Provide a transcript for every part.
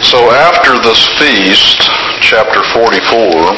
So after this feast, chapter 44,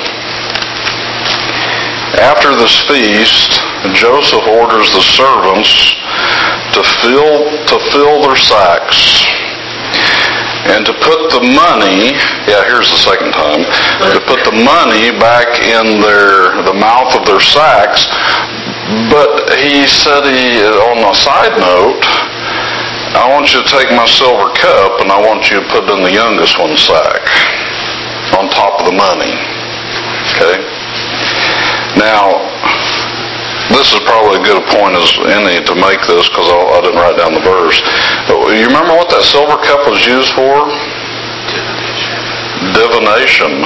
after this feast, Joseph orders the servants to fill their sacks and to put the money, here's the second time, to put the money back in the mouth of their sacks. But he said, on a side note, I want you to take my silver cup and I want you to put it in the youngest one's sack on top of the money. Okay? Now, this is probably as good a point as any to make this because I didn't write down the verse. You remember what that silver cup was used for? Divination.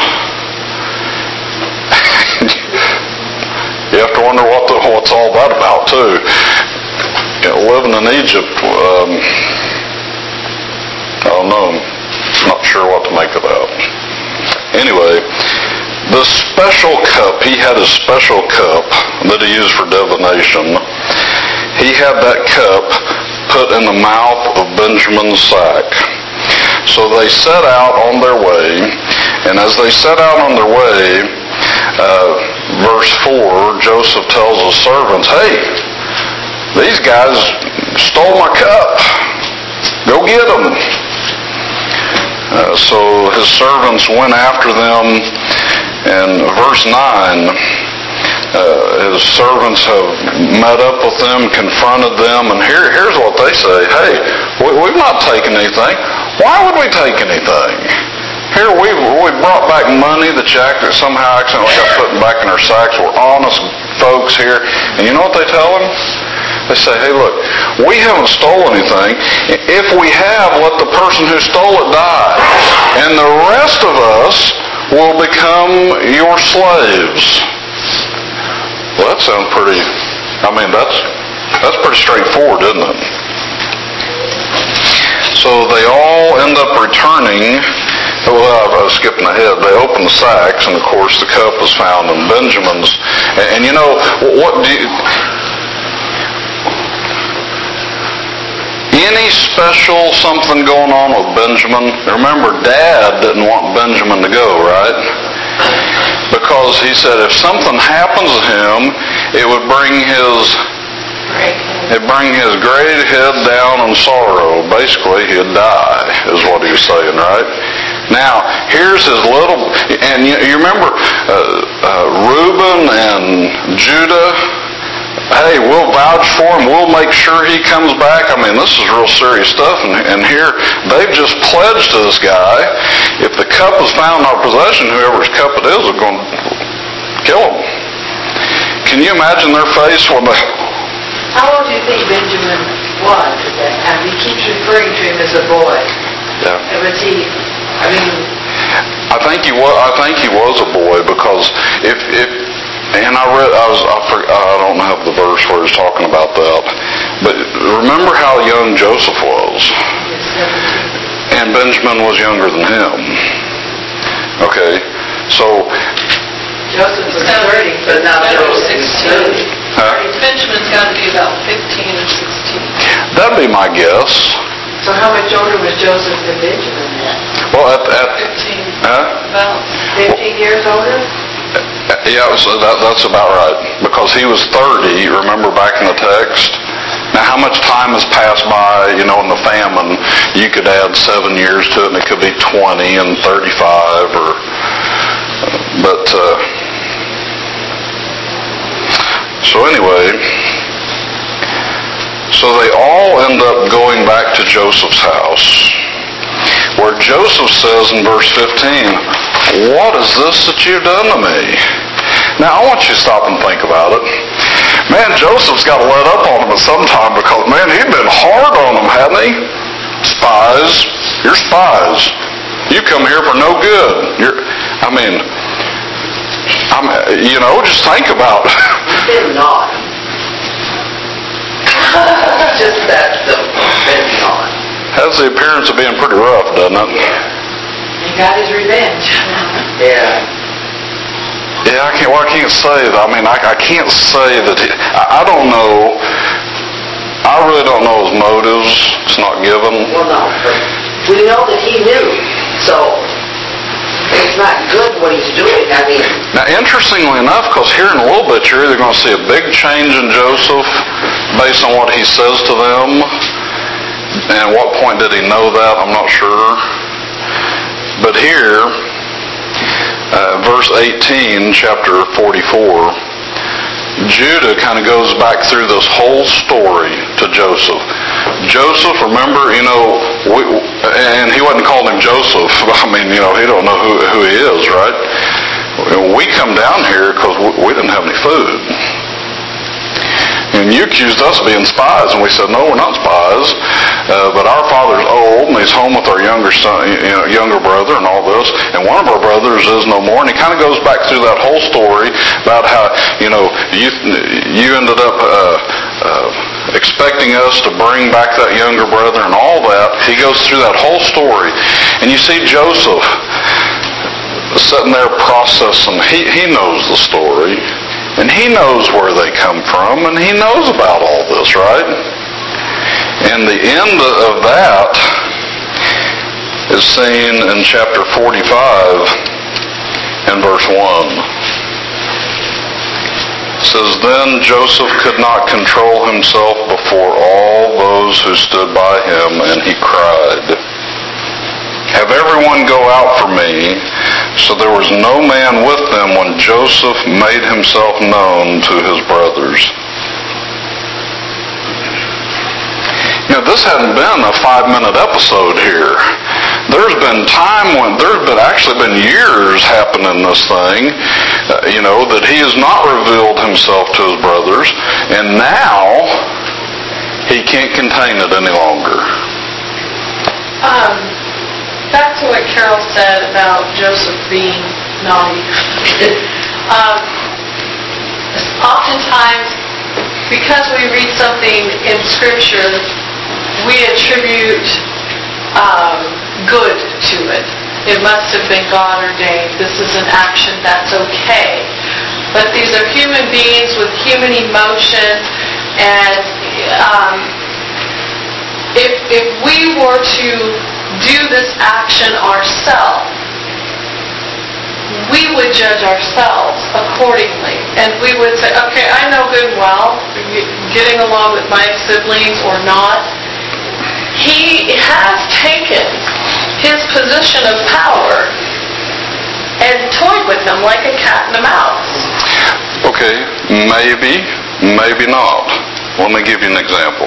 You have to wonder what's all that about too. Living in Egypt, I don't know. Not sure what to make of that. Anyway, the special cup, he had a special cup that he used for divination. He had that cup put in the mouth of Benjamin's sack. So they set out on their way, and as they set out on their way, verse 4, Joseph tells his servants, hey, these guys stole my cup. Go get them. So his servants went after them, and verse 9, his servants have met up with them, confronted them, and here's what they say. Hey, we've not taken anything. Why would we take anything? Here we brought back money that you somehow accidentally got put back in our sacks. We're honest folks here. And you know what they tell them? They say, hey, look, we haven't stolen anything. If we have, let the person who stole it die. And the rest of us will become your slaves. Well, that sounds pretty, that's pretty straightforward, isn't it? So they all end up returning. Well, I was skipping ahead. They open the sacks, and of course the cup was found in Benjamin's. And you know, any special something going on with Benjamin? Remember, Dad didn't want Benjamin to go, right? Because he said if something happens to him, it would bring his great head down in sorrow. Basically, he'd die, is what he was saying, right? Now, here's his little, and you remember Reuben and Judah, hey, we'll vouch for him, we'll make sure he comes back. This is real serious stuff, and here, they've just pledged to this guy, if the cup is found in our possession, whoever's cup it is going to kill him. Can you imagine their face when they... How old do you think Benjamin was at that time? He keeps referring to him as a boy. Yeah. Was he? I think he was a boy because and I don't have the verse where he's talking about that, but remember how young Joseph was, and Benjamin was younger than him. Okay, so Joseph was 30, but now Joseph's 16. Huh? Benjamin's got to be about 15 or 16. That'd be my guess. So how much older was Joseph than Benjamin then? Well, at 15. About 15 years older? Yeah, so that's about right. Because he was 30, remember back in the text? Now, how much time has passed by, in the famine? You could add 7 years to it, and it could be 20 and 35, so anyway, so they all end up going back to Joseph's house, where Joseph says in verse 15, what is this that you've done to me? Now, I want you to stop and think about it. Man, Joseph's got to let up on him at some time because, man, he'd been hard on him, hadn't he? Spies. You're spies. You come here for no good. Just think about it. He did not. Just that simple. Did not. Has the appearance of being pretty rough, doesn't it? He got his revenge. Yeah. Yeah, I can't say that. I can't say that. I don't know. I really don't know his motives. It's not given. Well, no. But we know that he knew So, it's not good what he's doing. I mean... Now, interestingly enough, because here in a little bit you're either going to see a big change in Joseph based on what he says to them, and at what point did he know that? I'm not sure. But here, verse 18, chapter 44, Judah kind of goes back through this whole story to Joseph. Joseph, remember, and he wasn't calling him Joseph. I mean, he don't know who he is, right? We come down here because we didn't have any food. And you accused us of being spies, and we said, no, we're not spies. But our father's old, and he's home with our younger son, younger brother, and all this. And one of our brothers is no more. And he kind of goes back through that whole story about how, you ended up expecting us to bring back that younger brother, and all that. He goes through that whole story, and you see Joseph sitting there processing. He knows the story. And he knows where they come from, and he knows about all this, right? And the end of that is seen in chapter 45 and verse 1. It says, Then Joseph could not control himself before all those who stood by him, and he cried, Have everyone go out for me. So there was no man with them when Joseph made himself known to his brothers. This hadn't been a 5-minute episode here. There's been time when, actually been years happening this thing, that he has not revealed himself to his brothers, and now he can't contain it any longer. Back to what Carol said about Joseph being naughty. Oftentimes, because we read something in Scripture, we attribute good to it. It must have been God ordained. This is an action that's okay. But these are human beings with human emotion, and if we were to do this action ourselves, we would judge ourselves accordingly. And we would say, okay, I know good and well, getting along with my siblings or not, he has taken his position of power and toyed with them like a cat and a mouse. Okay, maybe not. Let me give you an example.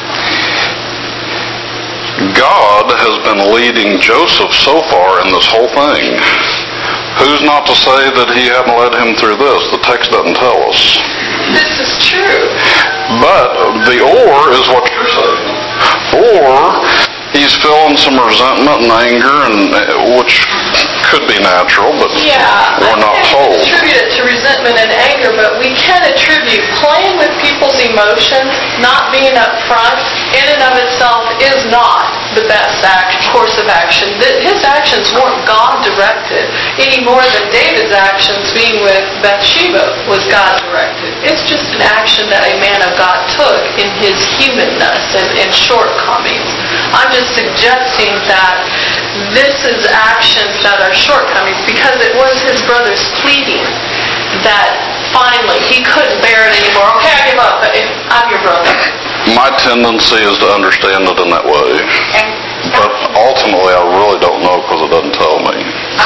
God has been leading Joseph so far in this whole thing. Who's not to say that he hadn't led him through this? The text doesn't tell us. This is true. But the or is what you're saying. Or he's feeling some resentment and anger, which could be natural, but we're not told. We can't attribute it to resentment and anger, but we can attribute playing with people's emotions, not being upfront, in and of itself is not the best course of action. His actions weren't God-directed any more than David's actions being with Bathsheba was God-directed. It's just an action that a man of God took in his humanness and shortcomings. I'm just suggesting that this is actions that are shortcomings because it was his brother's pleading that finally he couldn't bear it anymore. Okay, I give up. I'm your brother. My tendency is to understand it in that way. But ultimately, I really don't know because it doesn't tell me.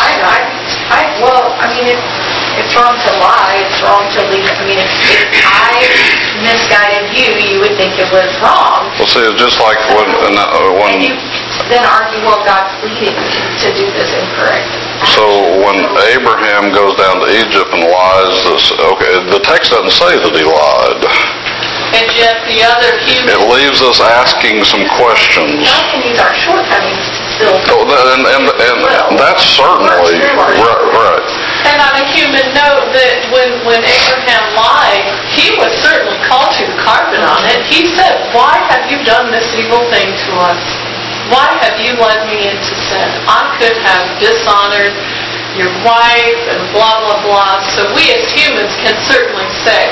It's wrong to lie. It's wrong to leave. If I misguided you, you would think it was wrong. Well, see, it's just like when you then argue, well, God's leading me to do this incorrect. So when Abraham goes down to Egypt and lies, the text doesn't say that he lied. And yet the other human... It leaves us asking some questions. God can use our shortcomings still. And that's certainly right. And on a human note, that when Abraham lied, he was certainly called to the carpet on it. He said, why have you done this evil thing to us? Why have you led me into sin? I could have dishonored your wife and blah, blah, blah. So we as humans can certainly say,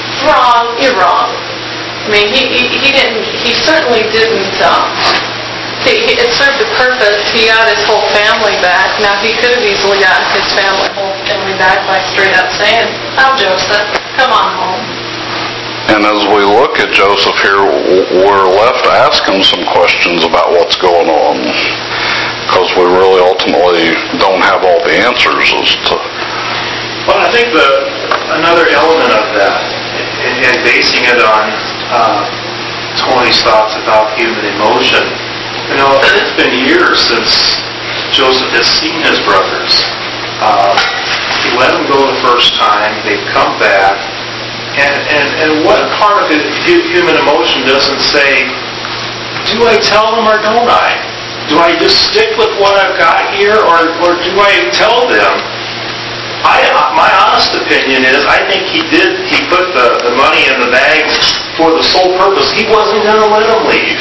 wrong, you're wrong. He certainly didn't It served a purpose. He got his whole family back. Now, he could have easily gotten his whole family back by straight up saying, "Oh, Joseph, come on home." And as we look at Joseph here, we're left asking some questions about what's going on, because we really ultimately don't have all the answers as to... Well, I think another element of that, and basing it on Tony's thoughts about human emotion, it's been years since Joseph has seen his brothers. He let them go the first time, they've come back, and what part of human emotion doesn't say, do I tell them or don't I? Do I just stick with what I've got here, or do I tell them? My honest opinion is, I think he put the money in the bag for the sole purpose he wasn't going to let them leave.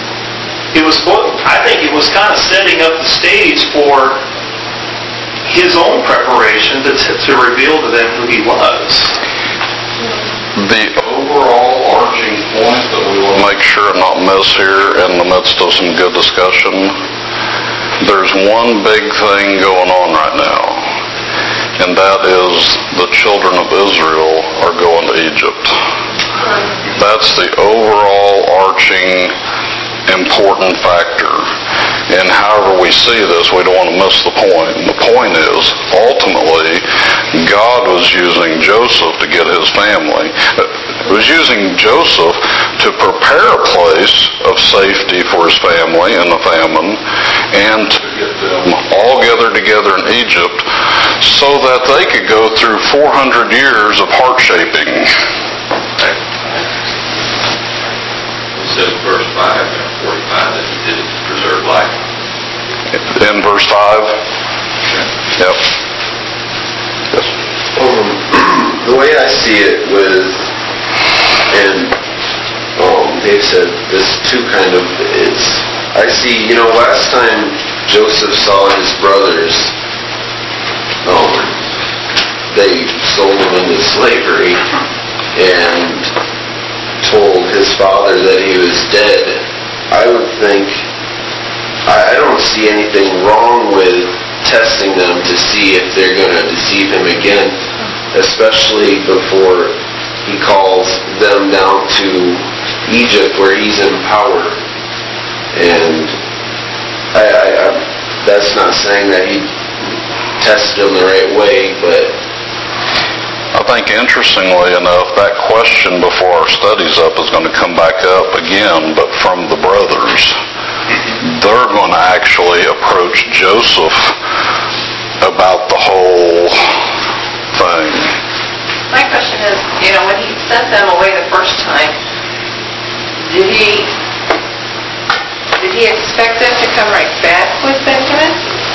I think it was kind of setting up the stage for his own preparation to reveal to them who he was. The overall arching point that we will make sure not miss here in the midst of some good discussion, there's one big thing going on right now, and that is the children of Israel are going to Egypt. That's the overall arching important factor. And however we see this, we don't want to miss the point. The point is, ultimately, God was using Joseph to get his family. He was using Joseph to prepare a place of safety for his family in the famine, and to get them all gathered together in Egypt so that they could go through 400 years of heart shaping. It says verse 5 and 45 that he did it to preserve life. In verse 5? Yep. Yes. The way I see it was, and Dave said this too kind of, I see, last time Joseph saw his brothers, they sold him into slavery and told his father that he was dead. I would think, I don't see anything wrong with testing them to see if they're going to deceive him again, especially before he calls them down to Egypt where he's in power. And that's not saying that he tested them the right way, but I think, interestingly enough, that question before our study's up is going to come back up again, but from the brothers. They're going to actually approach Joseph about the whole thing. My question is, when he sent them away the first time, did he expect them to come right back with Benjamin?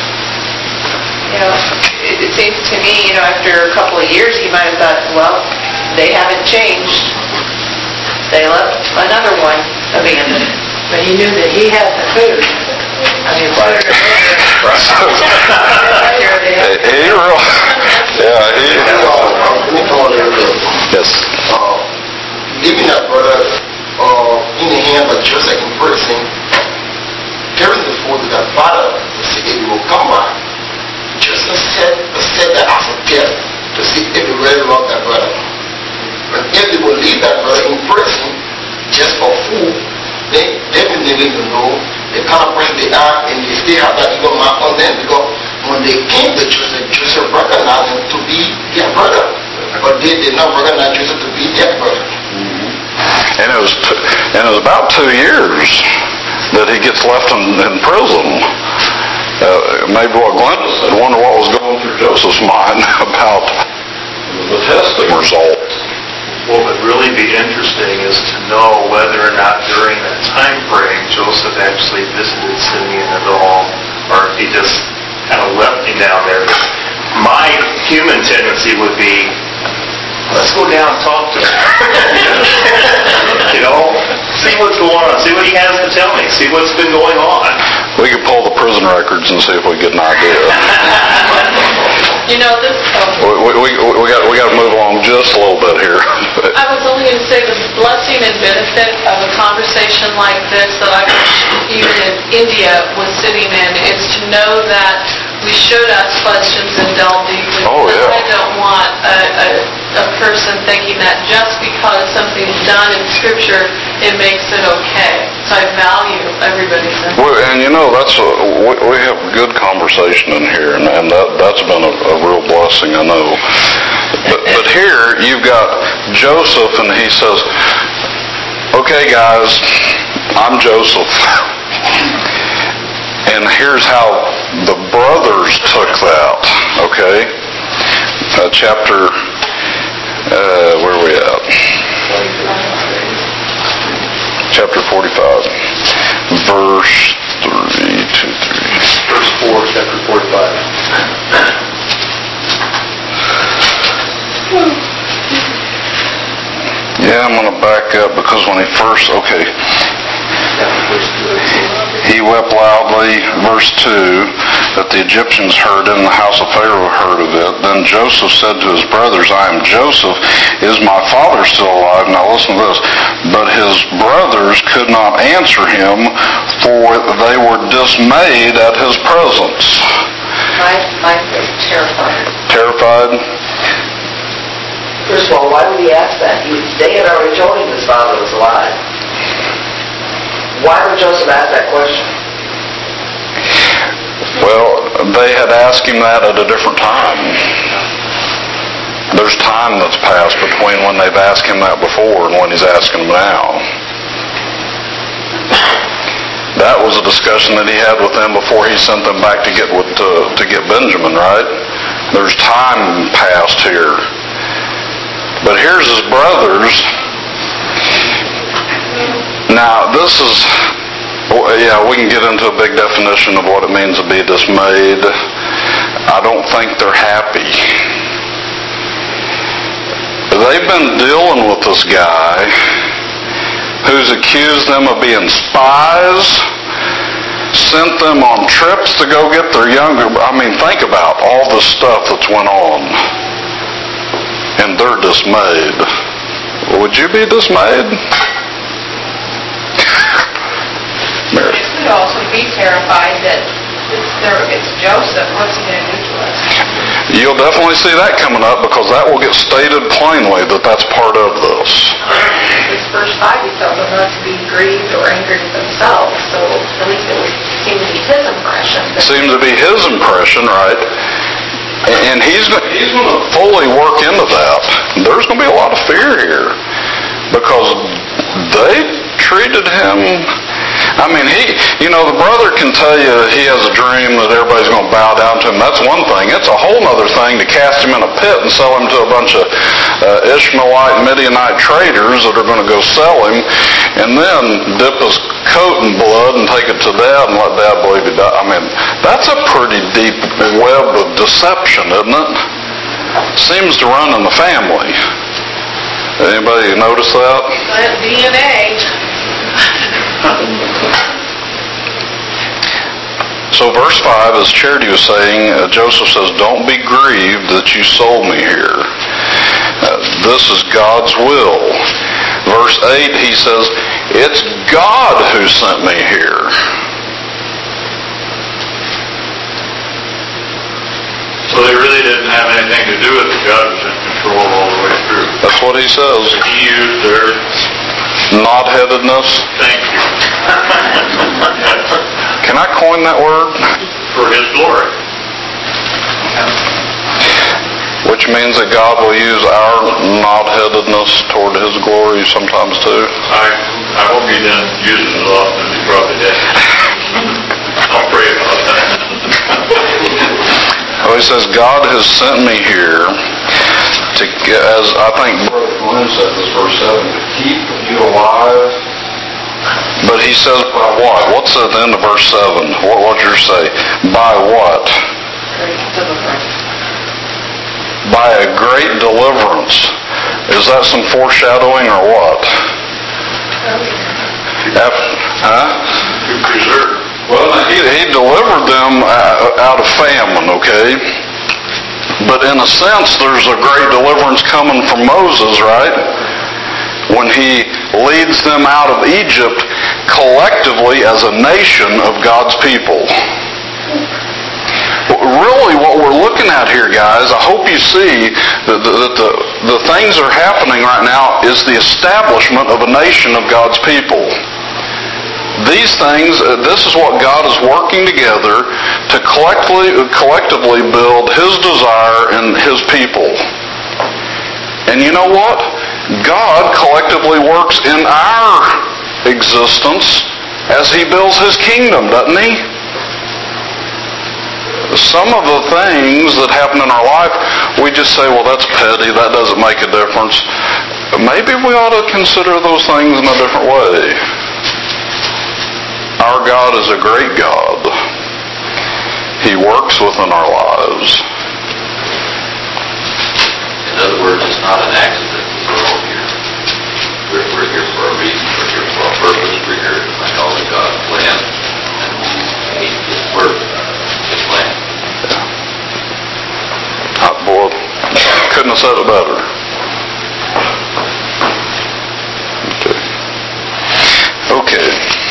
It seems to me, after a couple of years, he might have thought, well, they haven't changed. They left another one abandoned. But he knew that he had the food. I mean, sooner or later. Yes. Leaving that brother in the hands of Joseph in prison, carrying the food to their father to see if he will come back. Joseph said that as a gift to see if he really loved that brother. But if he will leave that brother in prison just for food, they definitely will know the kind of person they are, and they still have that evil mark on them, because when they came to Joseph recognized him to be their brother, but they did not recognize Joseph to be their brother. And it was about 2 years that he gets left in prison. Maybe what Glenda said, I wonder what was going through Joseph's mind about the testing result. What would really be interesting is to know whether or not during that time frame Joseph actually visited Simeon at all, or if he just kind of left him down there. My human tendency would be, let's go down and talk to him. See what's going on, see what he has to tell me, see what's been going on. We could pull the prison records and see if we get an idea. You know, this, We got to move along just a little bit here. I was only going to say the blessing and benefit of a conversation like this that I wish even in India was sitting in is to know that we should ask questions and delve deeply. Oh, yeah. I don't want a person thinking that just because something's done in Scripture, it makes it okay. So I value everybody's input. Well, and you know, we have good conversation in here, and that's been a real blessing, I know. But here you've got Joseph, and he says, "Okay, guys, I'm Joseph." And here's how the brothers took that, okay? Chapter, where are we at? Chapter 45, verse 3, 2, 3. Verse 4, chapter 45. Yeah, I'm going to back up because when he first, okay. He wept loudly, verse 2, that the Egyptians heard it and the house of Pharaoh heard of it. Then Joseph said to his brothers, "I am Joseph. Is my father still alive?" Now listen to this. But his brothers could not answer him, for they were dismayed at his presence. My terrified. Terrified? First of all, why would he ask that? They had already told him his father was alive. Why would Joseph ask that question? Well, they had asked him that at a different time. There's time that's passed between when they've asked him that before and when he's asking them now. That was a discussion that he had with them before he sent them back to get Benjamin, right? There's time passed here. But here's his brothers. Now, this is, yeah, we can get into a big definition of what it means to be dismayed. I don't think they're happy. They've been dealing with this guy who's accused them of being spies, sent them on trips to go get their younger, think about all the stuff that's went on. And they're dismayed. Would you be dismayed? Mary. We would also be terrified that it's Joseph. What's he going to do to us? You'll definitely see that coming up because that will get stated plainly that that's part of this. This verse 5, he tells them not to be grieved or angered at themselves, so at least it would seem to be his impression. Seems to be his impression, right? And he's going to fully work into that. There's going to be a lot of fear here because they treated him. The brother can tell you he has a dream that everybody's going to bow down to him. That's one thing. It's a whole other thing to cast him in a pit and sell him to a bunch of Ishmaelite, Midianite traders that are going to go sell him, and then dip his coat in blood and take it to Dad and let Dad believe he died. That's a pretty deep web of deception, isn't it? Seems to run in the family. Anybody notice that? That DNA. So verse 5, as Charity was saying, Joseph says, "Don't be grieved that you sold me here. This is God's will." Verse 8, he says, "It's God who sent me here." So they really didn't have anything to do with it. God was in control all the way through. That's what he says. He used their... Knot-headedness. Thank you. Can I coin that word? For his glory. Which means that God will use our knot-headedness toward his glory sometimes too. I hope he didn't use it as often as he probably did. I'll pray about that. He says, God has sent me here to, as I think Brother Glenn said this verse 7, to keep you alive. But he says, by what? What's at the end of verse 7? What did you say? By what? By a great deliverance. Is that some foreshadowing or what? To preserve. Well, he delivered them out of famine, okay? But in a sense, there's a great deliverance coming from Moses, right? When he leads them out of Egypt collectively as a nation of God's people. Really, what we're looking at here, guys, I hope you see that the things that are happening right now is the establishment of a nation of God's people. These things, this is what God is working together to collectively build His desire in His people. And you know what? God collectively works in our existence as He builds His kingdom, doesn't He? Some of the things that happen in our life, we just say, well, that's petty, that doesn't make a difference. Maybe we ought to consider those things in a different way. Our God is a great God. He works within our lives. In other words, it's not an accident that we're all here. We're here for a reason. We're here for a purpose. We're here to find all of God's plan. And we need to work His plan. Yeah. Boy, couldn't have said it better. Okay.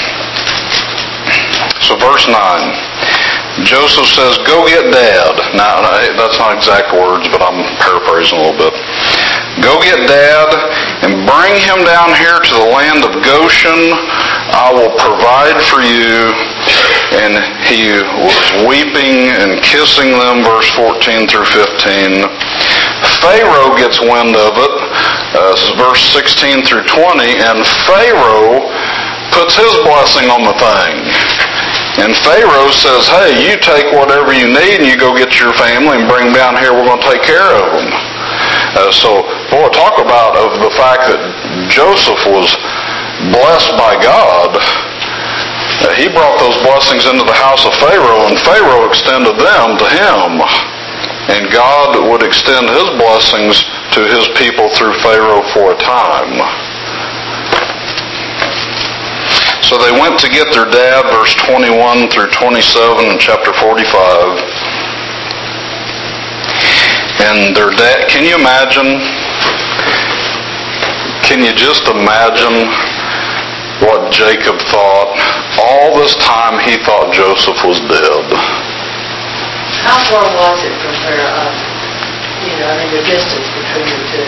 So verse 9. Joseph says, go get Dad. Now, that's not exact words, but I'm paraphrasing a little bit. Go get Dad and bring him down here to the land of Goshen. I will provide for you. And he was weeping and kissing them, verse 14 through 15. Pharaoh gets wind of it, verse 16 through 20, and Pharaoh puts his blessing on the thing. And Pharaoh says, hey, you take whatever you need and you go get your family and bring them down here. We're going to take care of them. So, boy, talk about of the fact that Joseph was blessed by God. He brought those blessings into the house of Pharaoh, and Pharaoh extended them to him. And God would extend His blessings to His people through Pharaoh for a time. So they went to get their dad, verse 21 through 27 in chapter 45. And their dad, can you imagine? Can you just imagine what Jacob thought? All this time he thought Joseph was dead. How far was it from where, the distance between the two?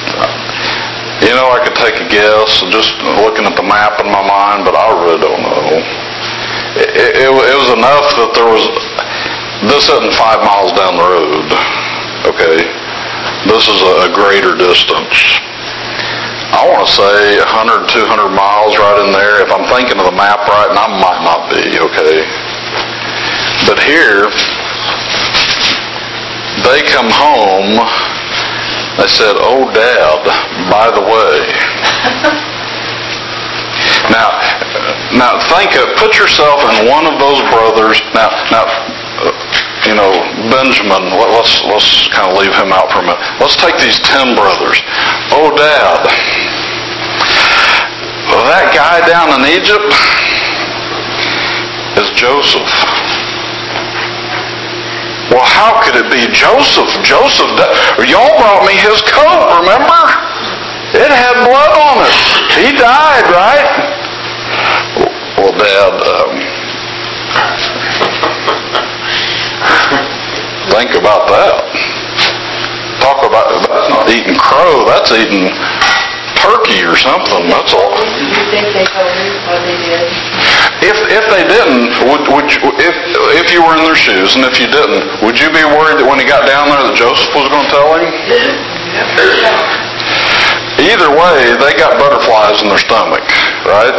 I could take a guess just looking at the map in my mind, but I really don't know. It was enough that there was, this isn't 5 miles down the road, okay? This is a greater distance. I want to say 100, 200 miles right in there. If I'm thinking of the map right, and I might not be, okay? But here, they come home. They said, oh, Dad, by the way. Now put yourself in one of those brothers. Now, Benjamin, let's kind of leave him out for a minute. Let's take these 10 brothers. Oh, Dad, that guy down in Egypt is Joseph. Well, how could it be Joseph? Y'all brought me his coat, remember? It had blood on it. He died, right? Well, Dad, think about that. Talk about, that's not eating crow, that's eating turkey or something, that's all. Do you think they told you what they did? If they didn't, if you were in their shoes, and if you didn't, would you be worried that when he got down there that Joseph was going to tell him? Either way, they got butterflies in their stomach, right?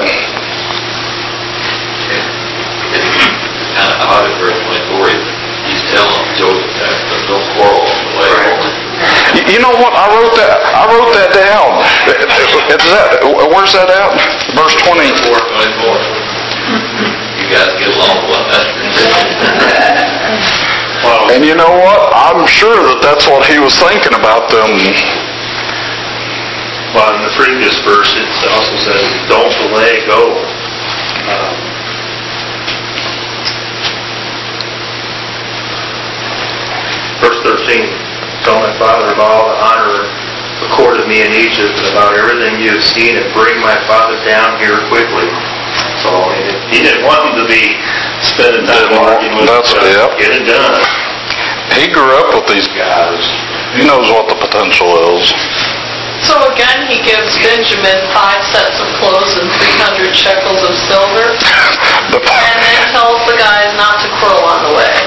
It's kind of odd in verse 24. He's telling Joseph that don't quarrel on the way over. You know what? I wrote that down. Where's that at? Verse 24. You guys get along well. And you know what? I'm sure that's what he was thinking about them. Well, in the previous verse, it also says, don't delay, go. Verse 13. tell my father about all the honor accorded me in Egypt and about everything you have seen, and bring my father down here quickly. So he didn't want him to be spending time arguing with get it done. He grew up with these guys. He knows what the potential is. So again, he gives Benjamin 5 sets of clothes and 300 shekels of silver, and then tells the guys not to quarrel on the way.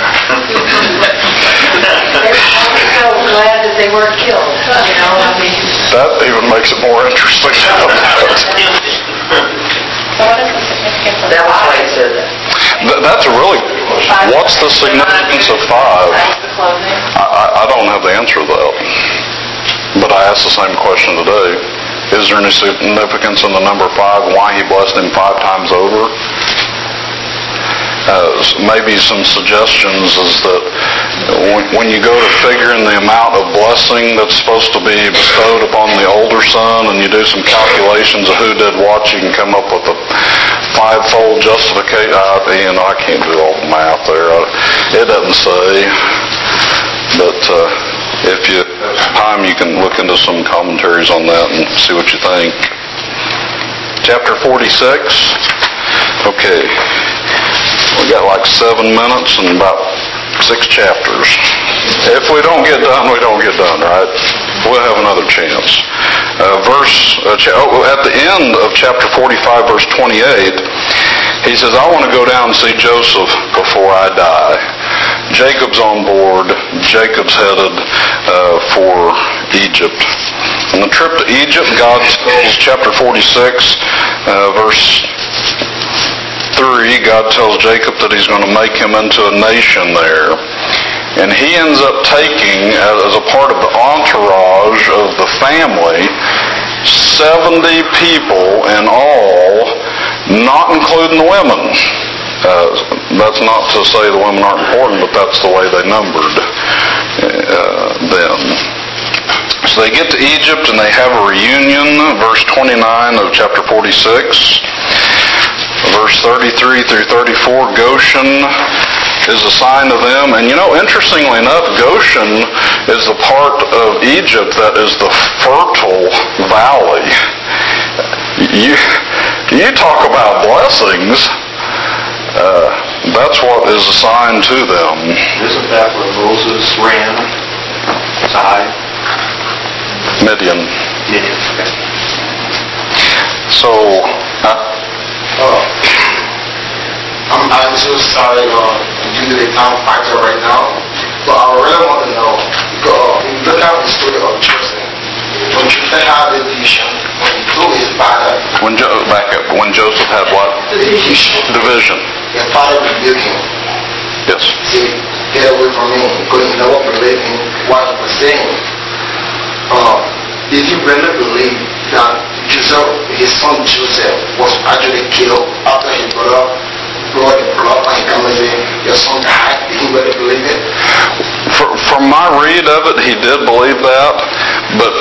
They were so glad that they weren't killed, you know, I mean. That even makes it more interesting. So what is the significance of That was why he said that. That's a really good question. What's the significance of 5? I don't have the answer to that. But I asked the same question today. Is there any significance in the number 5? Why he blessed him 5 times over? Maybe some suggestions is that when you go to figuring the amount of blessing that's supposed to be bestowed upon the older son, and you do some calculations of who did what, you can come up with a 5-fold justification. I can't do all the math there. It doesn't say. But if you have time, you can look into some commentaries on that and see what you think. Chapter 46. Okay. We got like 7 minutes and about 6 chapters. If we don't get done, we don't get done, right? We'll have another chance. At the end of chapter 45, verse 28, he says, I want to go down and see Joseph before I die. Jacob's on board. Jacob's headed for Egypt. On the trip to Egypt, God tells, chapter 46, verse 3, God tells Jacob that he's going to make him into a nation there. And he ends up taking, as a part of the entourage of the family, 70 people in all, not including the women. That's not to say the women aren't important, but that's the way they numbered them. So they get to Egypt and they have a reunion, verse 29 of chapter 46. Verse 33 through 34, Goshen is a sign of them. And interestingly enough, Goshen is the part of Egypt that is the fertile valley. You talk about blessings. That's what is assigned to them. Isn't that where Moses ran? Midian. Okay. So, I'm so sorry due to the time factor right now, but I really want to know, because if you look at the story of Joseph, when Joseph had the vision, when he told his father... When Joseph had what? Division. His father rebuked him. Yes. He said, get away from me, because he never believed in what he was saying. Did he really believe that Joseph, his son Joseph, was actually killed after his brother brought the blood and he came and said, your son died? Did he really believe it? From my read of it, he did believe that, but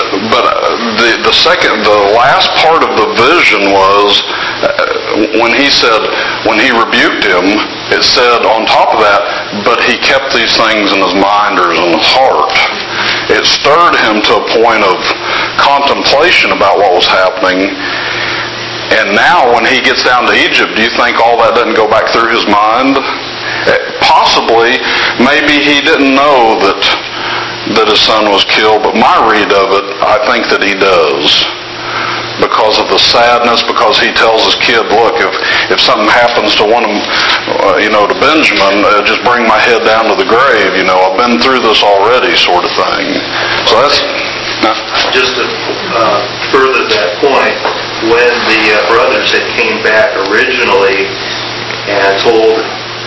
the last part of the vision was when he rebuked him, it said on top of that, but he kept these things in his mind or in his heart. It stirred him to a point of contemplation about what was happening. And now when he gets down to Egypt, do you think all that doesn't go back through his mind? Possibly. Maybe he didn't know that his son was killed, but my read of it, I think that he does. Because of the sadness, because he tells his kid, look, if something happens to one of them, to Benjamin, just bring my head down to the grave, I've been through this already, sort of thing. So that's... Just to further that point, when the brothers had came back originally and told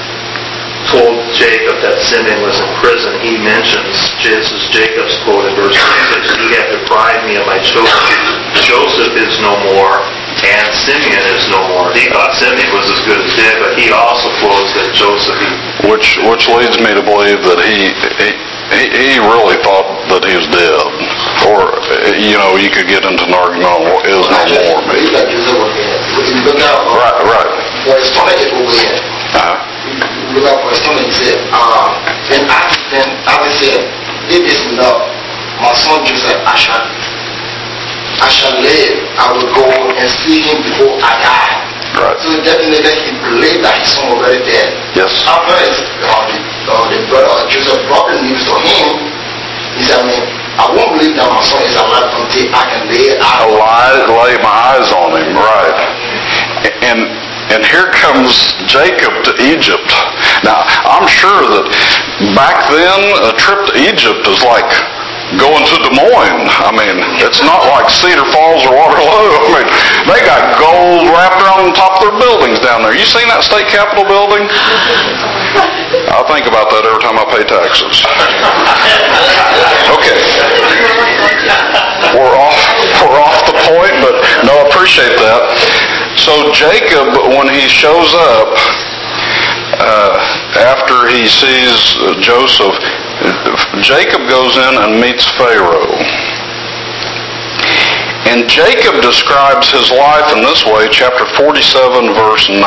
Jacob that Simeon was in prison, he mentions, this is Jacob's quote in verse 6, he had deprived me of my children. Joseph is no more, and Simeon is no more. He thought Simeon was as good as dead, but he also quotes that Joseph... Which leads me to believe that he really thought that he was dead. Or, you could get into an argument on what is no more. Right. Verse 28 over here. Look at verse 20. He said, then Isaac said, it is enough. my son Joseph, I shall live. I will go and see him before I die. Right. So definitely he believed that his son was already dead. Yes. After the brother Joseph brought the news to him, he said, I won't believe that my son is alive until I can lay my eyes on him. Right. And here comes Jacob to Egypt. Now, I'm sure that back then, a trip to Egypt is like going to Des Moines. I mean, it's not like Cedar Falls or Waterloo. I mean, they got gold wrapped around the top of their buildings down there. You seen that state capitol building? I think about that every time I pay taxes. Okay. We're off the point, but no, I appreciate that. So Jacob, when he shows up, after he sees Joseph, Jacob goes in and meets Pharaoh. And Jacob describes his life in this way, chapter 47, verse 9.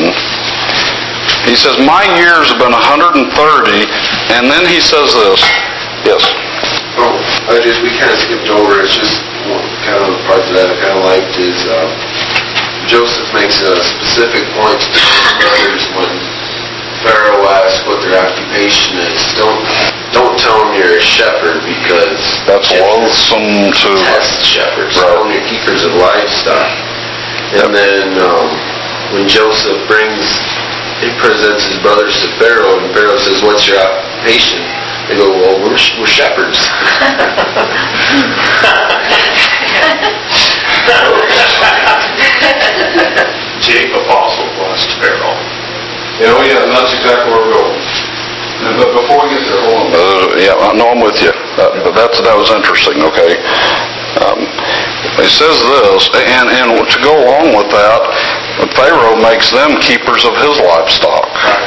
He says, my years have been 130, and then he says this. Yes? Oh, we kind of skipped over. It's just kind of the part that I kind of liked is Joseph makes a specific point to the brothers when Pharaoh asks what their occupation is. Don't tell them you're a shepherd because that's loathsome to test shepherds. Right. Tell them you're keepers of livestock. And then when Joseph he presents his brothers to Pharaoh, and Pharaoh says, "What's your occupation?" They go, "Well, we're shepherds." Jacob also blessed Pharaoh. Yeah, and that's exactly where we're going. But before we get there, hold on. No, I'm with you. That was interesting, okay? He says this, and to go along with that, Pharaoh makes them keepers of his livestock.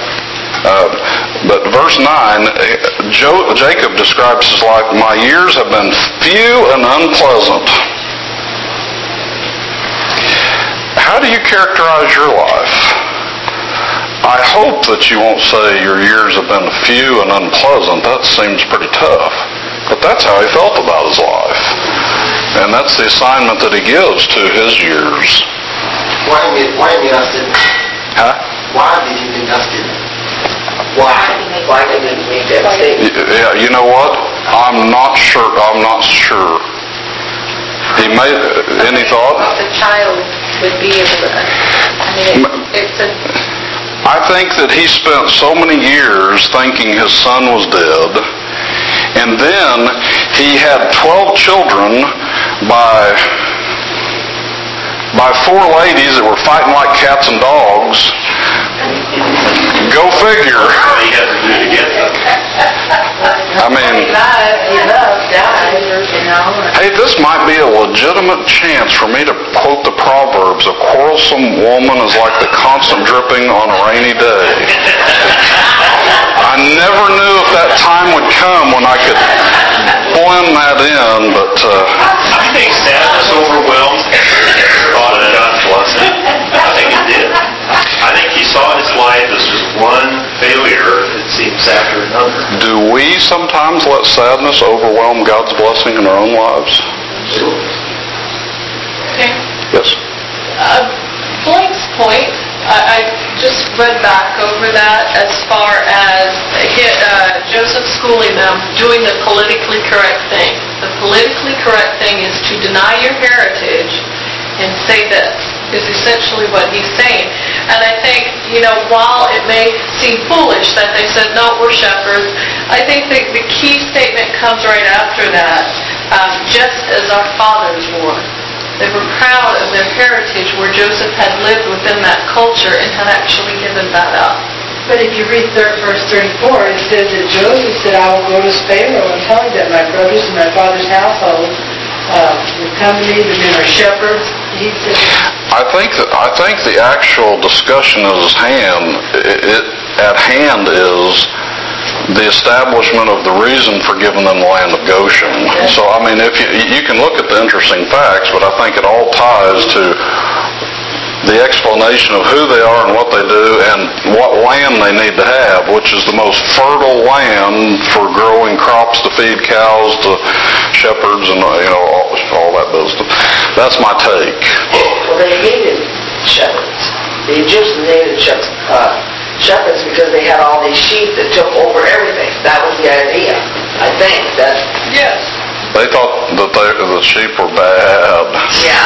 But verse 9, Jacob describes his life, my years have been few and unpleasant. How do you characterize your life? I hope that you won't say your years have been few and unpleasant. That seems pretty tough. But that's how he felt about his life. And that's the assignment that he gives to his years. Why made that statement? Huh? Why did he make that statement? Why did he make that statement? Yeah, you know what? I'm not sure. He made any thought? The child would be able to, I think that he spent so many years thinking his son was dead, and then he had 12 children by 4 ladies that were fighting like cats and dogs. Go figure. What he had to do to get them. I mean, hey, this might be a legitimate chance for me to quote the Proverbs, a quarrelsome woman is like the constant dripping on a rainy day. I never knew if that time would come when I could blend that in, but... I think sadness overwhelmed thought of God's blessing. I think it did. I think he saw his life as just one failure, it seems, after another. Do we sometimes let sadness overwhelm God's blessing in our own lives? Okay. Yes. Blake's point, I just read back over that as far as Joseph schooling them, doing the politically correct thing. The politically correct thing is to deny your heritage and say this, is essentially what he's saying. And I think, while it may seem foolish that they said, no, we're shepherds, I think the key statement comes right after that, just as our fathers were. They were proud of their heritage where Joseph had lived within that culture and had actually given that up. But if you read verse 34, it says that Joseph said, I will go to Pharaoh and tell him that my brothers and my father's household will come to me, the men are shepherds. He said, I think the actual discussion at hand is the establishment of the reason for giving them the land of Goshen. So, I mean, if you can look at the interesting facts, but I think it all ties to the explanation of who they are and what they do and what land they need to have, which is the most fertile land for growing crops to feed cows, to shepherds, and all that business. That's my take. Well, they hated shepherds. The Egyptians hated shepherds because they had all these sheep that took over everything. That was the idea, I think. Yes. They thought that the sheep were bad. Yeah.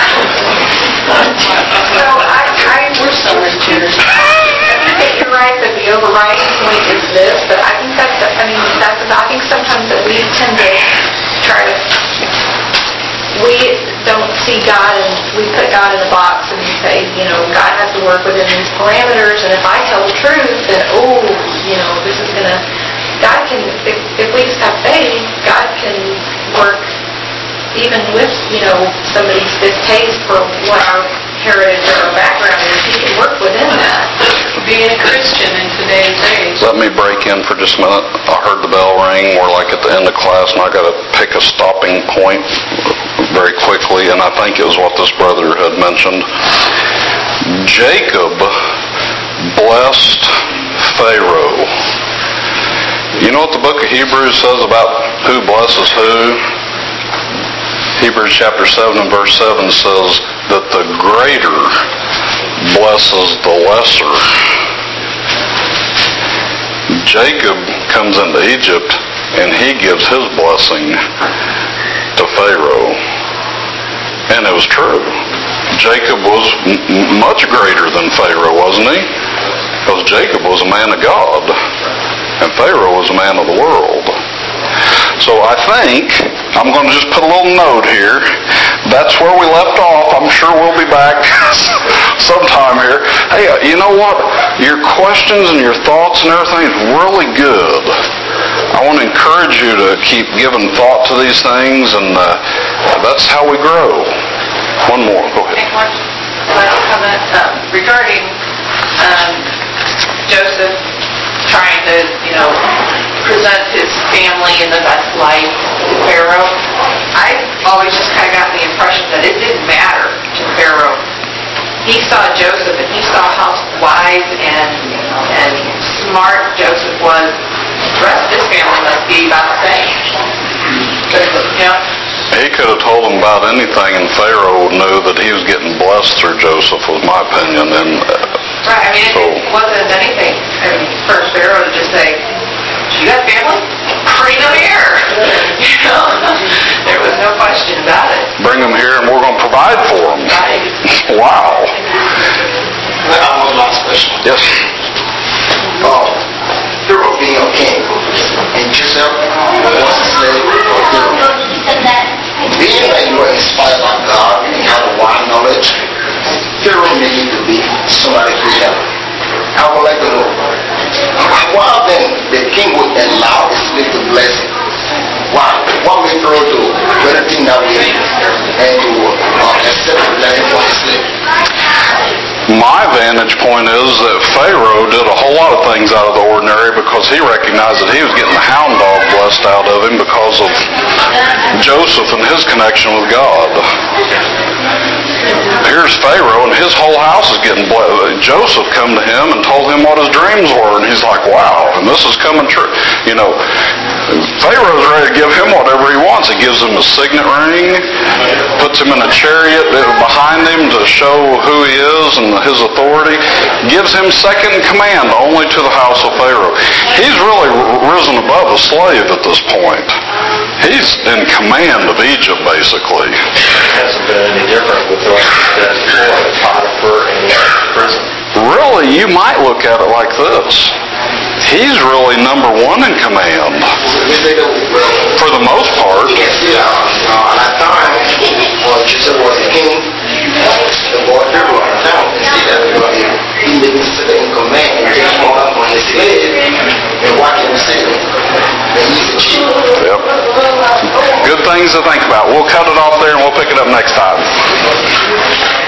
So we're so rich. I think you're right that the overriding point is this, but I think I think sometimes that we tend to try to, we don't see God and we put God in a box and we say, God has to work within these parameters, and if I tell the truth, then this is gonna, God can, if we just have faith, God can work even with, somebody's distaste for what our heritage or our background is. He can work within that. Being a Christian in today's age. Let me break in for just a minute. I heard the bell ring. We're like at the end of class, and I got to pick a stopping point very quickly, and I think it was what this brother had mentioned. Jacob blessed Pharaoh. You know what the book of Hebrews says about who blesses who? Hebrews chapter 7 and verse 7 says that the greater blesses the lesser. Jacob comes into Egypt and he gives his blessing to Pharaoh. And it was true. Jacob was much greater than Pharaoh, wasn't he? Because Jacob was a man of God and Pharaoh was a man of the world. So I think, I'm going to just put a little note here, that's where we left off. I'm sure we'll be back sometime here. Hey, you know what? Your questions and your thoughts and everything is really good. I want to encourage you to keep giving thought to these things, and that's how we grow. One more, go ahead. One last comment regarding Joseph trying to, present his family in the best light to Pharaoh. I always just kind of got the impression that it didn't matter to Pharaoh. He saw Joseph and he saw how wise and smart Joseph was. The rest of his family must be about the same. He could have told him about anything, and Pharaoh knew that he was getting blessed through Joseph, was my opinion. And right, it wasn't anything for Pharaoh to just say, "You got family? Bring them here." There was no question about it. Bring them here, and we're going to provide for them. Right. Wow. I have one last question. Yes. Pharaoh being a king, and Joseph was a slave of Pharaoh. Being that you are inspired by God and have a wide knowledge, Pharaoh may need to be somebody greater. I would like to know, why then the king would allow his slave to bless him? Why? What made Pharaoh do anything that way and to accept the blessing from his slave? My vantage point is that Pharaoh did a whole lot of things out of the ordinary because he recognized that he was getting the hound dog blessed out of him because of Joseph and his connection with God. Here's Pharaoh and his whole house is getting blessed. Joseph come to him and told him what his dreams were, and he's like, wow, and this is coming true. Pharaoh's ready to give him whatever he wants. He gives him a signet ring, puts him in a chariot behind him to show who he is and his authority, gives him second in command only to the house of Pharaoh. He's really risen above a slave at this point. He's in command of Egypt, basically. It hasn't been any different with what he said before, Potiphar and prison. Really, you might look at it like this. He's really number one in command. For the most part. You can see that at that time, Joseph was a king, the boy Pharaoh at the time, you see that because he made him second in command and taking order from his slave and watching the city. And he's a chief. Yep. Good things to think about. We'll cut it off there and we'll pick it up next time.